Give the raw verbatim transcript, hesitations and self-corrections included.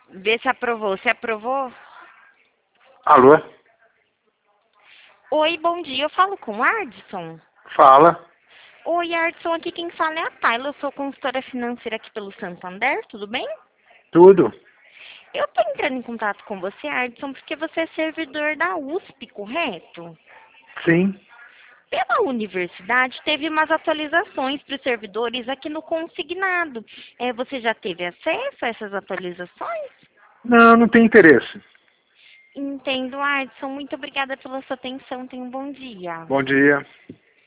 Vê se aprovou. Você aprovou? Alô? Oi, bom dia. Eu falo com o Ardson. Fala. Oi, Ardson. Aqui quem fala é a Tayla. Eu sou consultora financeira aqui pelo Santander. Tudo bem? Tudo? Eu tô entrando em contato com você, Ardson, porque você é servidor da U S P, correto? Sim. Pela universidade, teve umas atualizações para os servidores aqui no consignado. É, você já teve acesso a essas atualizações? Não, não tem interesse. Entendo, Ardson. Muito obrigada pela sua atenção. Tenha um bom dia. Bom dia.